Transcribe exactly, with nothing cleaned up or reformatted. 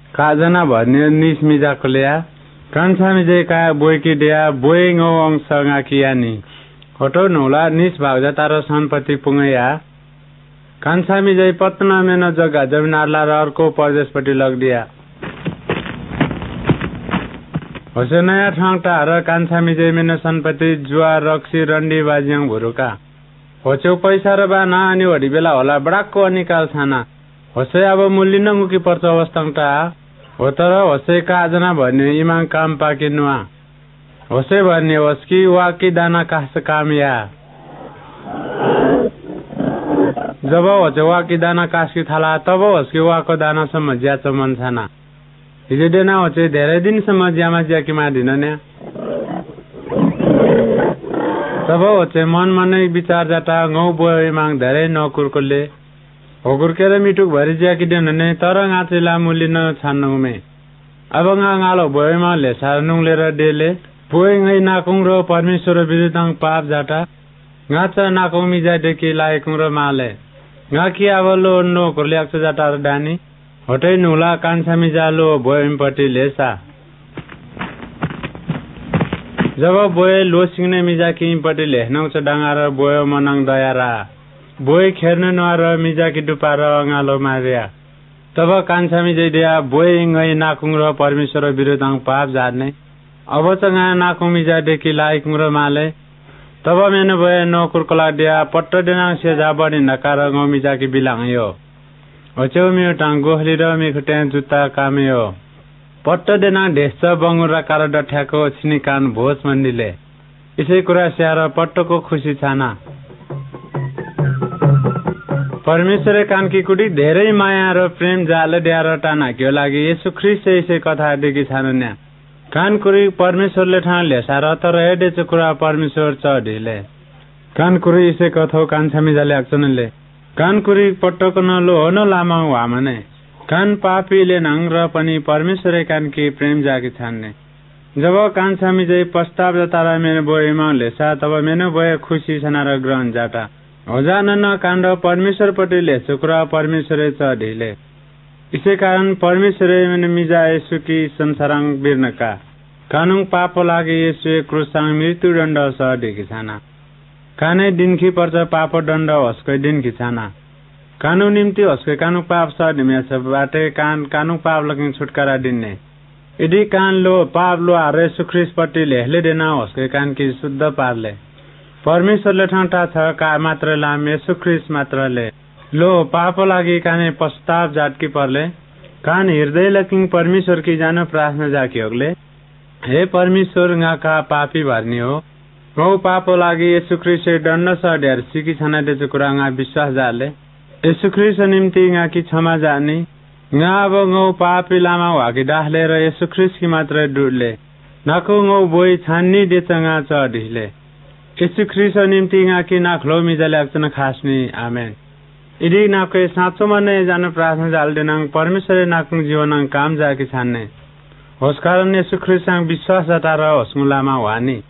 काजना भन्ने निस मिजाकोल्या कान्छा मिजे का बोयकी डेया बोइङ अंश गाकिया नि होटो नौला निस भाउजा तारो सम्पत्ति पुंगया कान्छा मिजे पत्ना मेन जग्गा जमिन आर्ला र अर्को प्रदेशपट्टि लग्दिया होसे नयाँ ठाउँटा र कान्छा मिजे मेन सम्पत्ति जुवा रक्सी रन्डी बाजियाङ भुरुका होचो पैसा र बा ना अनि वडी बेला होला बडाक्को निकाल छाना होसे अब मूल्य न मुकी पर्छ अवस्थांटा हो तर होसे काजना भन्ने इमाङ काम पाके नुआ होसे भन्ने होस्की वाकी दाना कास कामया जब होचे वाकी दाना कासकी थाला तब होस्की वाको दाना सम्म ज्याच मन छाना हिजो देना होचे धेरै दिनसम्म ज्यामा ज्याकी मादिन न्या तब होचे मन मनै विचार जाता गौ बोय माग धेरै नकुरकोले होगुरकेर मिटुक भरि ज्याकी देन ने तर गाचेला मुली न छान्नुमे अब गा गालो बोयमा लेसा नुङलेर डेले बोय ngै नाकुङ र परमेश्वर विरुद्ध पाप जाटा गाचा नाकुङ मिजा देखि लायकुङ र माले गाकी आवलो नो कोल्याक्स जाटा र डानी होटै नुला कान्छा मिजालो बोयमपट्टि लेसा जब बोय लो सिंगने मिजाकी पट्टि लेख्नौ छ डाङा र बोय मनाङ दयारा बोय खेर्न नर मिजाकी डुपा र अँगालो मारिया तब कान्छा मिजै दिया बोय ngै नाकुङ र परमेश्वर विरुद्ध पाप जाने अब चंगा नाकुङ मिजा देखि लायकुङ र माले तब मेन बोय नकुर कला दिया पट्ट देना से जा बढी नकार गौ मिजाकी बिलाङ यो होचो मियो टाङ गोहली र मिखटे जुत्ता कामयो पट्ट देना ढेस बङ्गुरा कार डठ्याको छिनी कान भोज मन्दिले यसै कुरा स्याहार पट्टको खुसी छाना परमेश्वर कानकी कुटी धेरै माया र प्रेम जाल द्यार टाना क्यो लागि यसु ख्रिस्ट यसै कथा देखि छानुन्या कानकुरी परमेश्वरले ठान लेसार तर एडे कुरा परमेश्वर चढिले कानकुरी यसै कथो कान्छा मिजाले आक्सनले कानकुरी पट्टको नलो हो न लामा वामने कान पापीले नङ र पनि परमेश्वर कानकी प्रेम जाकी छान्ने जब कान्छा मिजै प्रस्ताव जतारा मेनो बोयमा लेसा तब मेनो बोय खुसी छना र ग्रहण जाटा होजान न काण्ड परमेश्वर पट्टि लेसु कुरा परमेश्वर चढिले इसै कारण परमेश्वर मेनो मिजा यसुकी संसाराङ बिर्नका कानुङ पाप लागि यसु क्रुसाङ मृत्यु दण्ड सढेकी छाना कानै दिनखी पर्छ पाप दण्ड हस्कै दिनखी छाना कानून निम्ति हस्कै कानुङ पाप सढिमेछ बाटे कान कानुङ पाप लगिङ छुटकारा दिन्ने यदि कान लो पाप लो हारे सुख्रिस पट्टि लेहले देना हस्कै कान की शुद्ध पारले परमेश्वरले ठाउँटा छ का मात्र लाम यसु ख्रिस्ट मात्रले लो पाप लागि काने पश्चाताप जाटकी परले कान हृदय लकिङ परमेश्वर की जान प्रार्थना जाकी होगले हे परमेश्वर गाका पापी भर्नी हो गौ पाप लागि यसु ख्रिस्ट दण्ड सढ्यार सिकी छना देजु कुरा गा विश्वास जाले यसु ख्रिस्ट निम्ति गाकी क्षमा जानी गा अब गौ पापी लामा वाकी डाहले र यसु ख्रिस्ट की मात्र डुडले नाको गौ बोई छान्नी देचंगा चढिले यसु ख्रिस्ट निम्ति गाकी नाखलो मिजाले अक्सन खासनी आमेन यदि नाके साँचो मने जान प्रार्थना जाल्देनाङ परमेश्वर नाकुङ जीवनाङ काम जाकी छान्ने होस कारण यसु ख्रिस्ट विश्वास जतार होसमुलामा वानी